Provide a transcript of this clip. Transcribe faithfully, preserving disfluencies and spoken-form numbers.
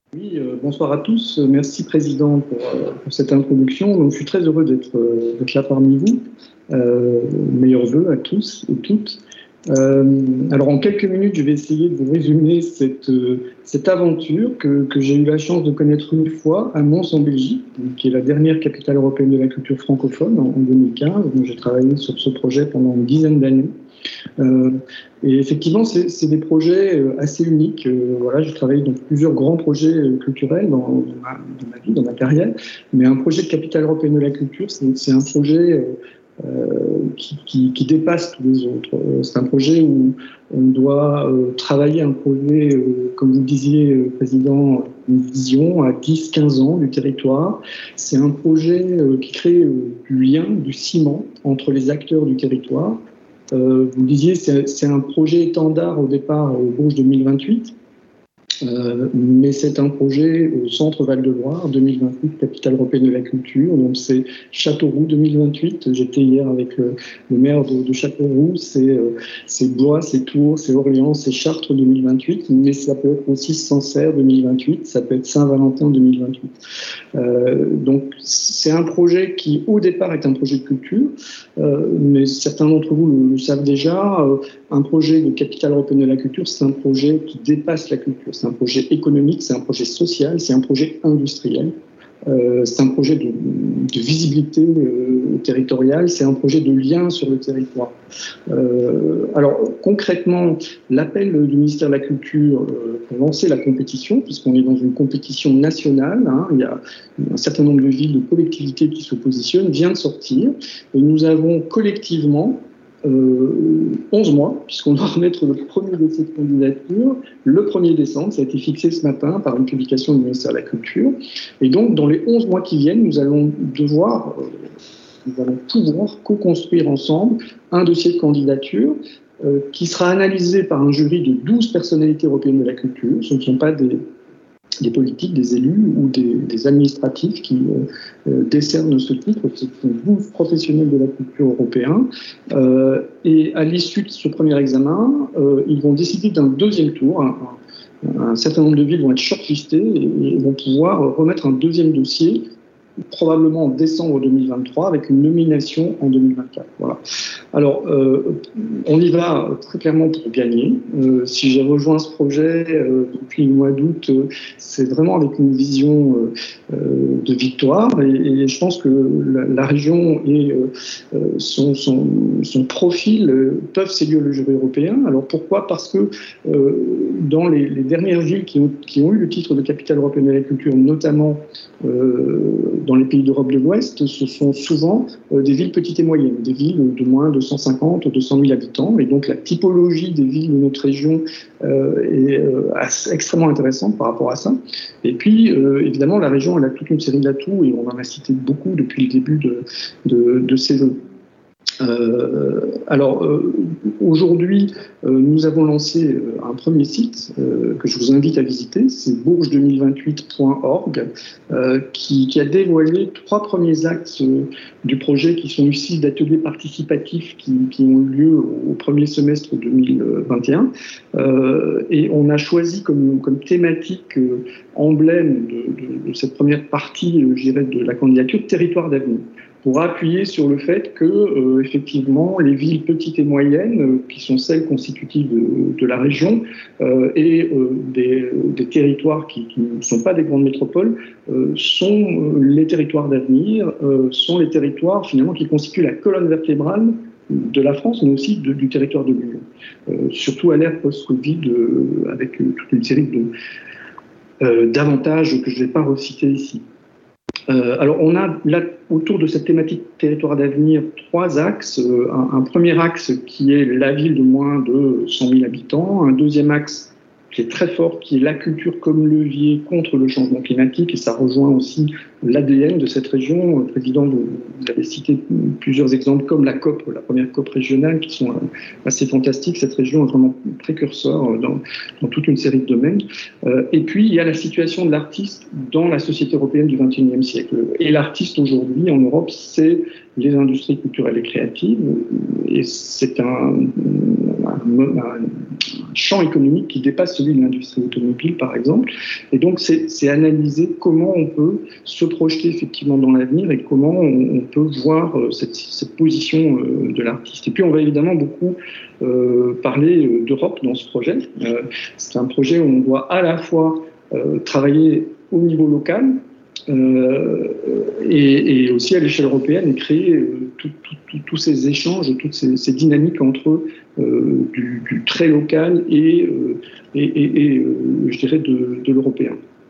Oui, euh, bonsoir à tous. Merci, Président, pour, euh, pour cette introduction. Donc, je suis très heureux d'être euh, d'être là parmi vous. Euh, meilleurs vœux à tous et toutes. Euh, alors, en quelques minutes, je vais essayer de vous résumer cette, euh, cette aventure que, que j'ai eu la chance de connaître une fois à Mons, en Belgique, qui est la dernière capitale européenne de la culture francophone, en, en deux mille quinze. Donc, j'ai travaillé sur ce projet pendant une dizaine d'années. Euh, et effectivement, c'est des projets euh, assez uniques. Euh, voilà, j'ai travaillé dans plusieurs grands projets euh, culturels dans, dans, ma, dans ma vie, dans ma carrière. Mais un projet de capitale européenne de la culture, c'est un projet euh, euh, qui, qui, qui dépasse tous les autres. Euh, c'est un projet où on doit euh, travailler un projet, euh, comme vous le disiez, euh, Président, une vision à dix quinze ans du territoire. C'est un projet euh, qui crée euh, du lien, du ciment entre les acteurs du territoire. Euh, vous le disiez, c'est un projet étendard au départ au Bourges deux mille vingt-huit, euh, mais c'est un projet au Centre Val-de-Loire deux mille vingt-huit, capitale européenne de la culture. Donc c'est Châteauroux deux mille vingt-huit. J'étais hier avec le, le maire de, de Châteauroux. C'est euh, Blois, c'est Tours, c'est Orléans, c'est Chartres deux mille vingt-huit, mais ça peut être aussi Sancerre deux mille vingt-huit, ça peut être Saint-Valentin deux mille vingt-huit. Euh, donc c'est un projet qui au départ est un projet de culture, euh, mais certains d'entre vous le, le savent déjà. Euh, un projet de capitale européenne de la culture, c'est un projet qui dépasse la culture. C'est un projet économique, c'est un projet social, c'est un projet industriel. Euh, c'est un projet de, de visibilité euh, territoriale, c'est un projet de lien sur le territoire. Euh, alors concrètement, l'appel du ministère de la Culture euh, pour lancer la compétition, puisqu'on est dans une compétition nationale, hein, il y a un certain nombre de villes, de collectivités qui se positionnent, vient de sortir. Et nous avons collectivement Euh, onze mois, puisqu'on doit remettre le premier dossier de candidature le premier décembre. Ça a été fixé ce matin par une publication du ministère de la Culture. Et donc, dans les onze mois qui viennent, nous allons devoir, euh, nous allons pouvoir co-construire ensemble un dossier de candidature euh, qui sera analysé par un jury de douze personnalités européennes de la culture. Ce ne sont pas des des politiques, des élus ou des, des administratifs qui euh, décernent ce titre. Ce sont douze professionnels de la culture européens. Euh, et à l'issue de ce premier examen, euh, ils vont décider d'un deuxième tour. Un, un, un certain nombre de villes vont être shortlistées et, et vont pouvoir remettre un deuxième dossier, probablement en décembre deux mille vingt-trois, avec une nomination en deux mille vingt-quatre. Voilà. Alors, euh, on y va très clairement pour gagner. Euh, si j'ai rejoint ce projet euh, depuis le mois d'août, euh, c'est vraiment avec une vision euh, de victoire. Et, et je pense que la, la région et euh, son, son, son profil euh, peuvent séduire le jury européen. Alors pourquoi ? Parce que euh, dans les, les dernières villes qui ont, qui ont eu le titre de capitale européenne de la culture, notamment euh, dans les pays d'Europe de l'Ouest, ce sont souvent euh, des villes petites et moyennes, des villes de moins de cent cinquante ou deux cent mille habitants. Et donc la typologie des villes de notre région euh, est euh, assez, extrêmement intéressante par rapport à ça. Et puis, euh, évidemment, la région, elle a toute une série d'atouts, et on en a cité beaucoup depuis le début de, de, de ces vœux. Euh, alors, euh, aujourd'hui, euh, nous avons lancé euh, un premier site euh, que je vous invite à visiter, c'est bourges deux mille vingt-huit point org, euh, qui, qui a dévoilé trois premiers axes euh, du projet qui sont issus d'ateliers participatifs qui, qui ont eu lieu au premier semestre deux mille vingt et un. Euh, et on a choisi comme, comme thématique euh, emblème de, de, de cette première partie, euh, je dirais, de la candidature, territoire d'avenir, pour appuyer sur le fait que, euh, effectivement, les villes petites et moyennes, euh, qui sont celles constitutives de, de la région, euh, et euh, des, des territoires qui, qui ne sont pas des grandes métropoles, euh, sont euh, les territoires d'avenir, euh, sont les territoires, finalement, qui constituent la colonne vertébrale de la France, mais aussi de, du territoire de l'Union. Euh, surtout à l'ère post-Covid, euh, avec euh, toute une série de euh, d'avantages que je ne vais pas reciter ici. Euh, alors, on a là, autour de cette thématique territoire d'avenir, trois axes. Euh, un, un premier axe qui est la ville de moins de cent mille habitants. Un deuxième axe qui est très fort, qui est la culture comme levier contre le changement climatique. Et ça rejoint aussi l'A D N de cette région. Le président, vous avez cité plusieurs exemples comme la COP, la première COP régionale, qui sont assez fantastiques. Cette région est vraiment précurseur dans, dans toute une série de domaines. Euh, et puis, il y a la situation de l'artiste dans la société européenne du vingt et unième siècle. Et l'artiste aujourd'hui, en Europe, c'est les industries culturelles et créatives, et c'est un, un, un champ économique qui dépasse celui de l'industrie automobile, par exemple. Et donc, c'est analyser comment on peut se projeter effectivement dans l'avenir et comment on, on peut voir cette, cette position de l'artiste. Et puis, on va évidemment beaucoup euh, parler d'Europe dans ce projet. Euh, c'est un projet où on doit à la fois euh, travailler au niveau local, Euh, et, et aussi à l'échelle européenne et créer euh, tous ces échanges, toutes ces, ces dynamiques entre euh, du, du très local et, euh, et, et, et euh, je dirais de, de l'européen.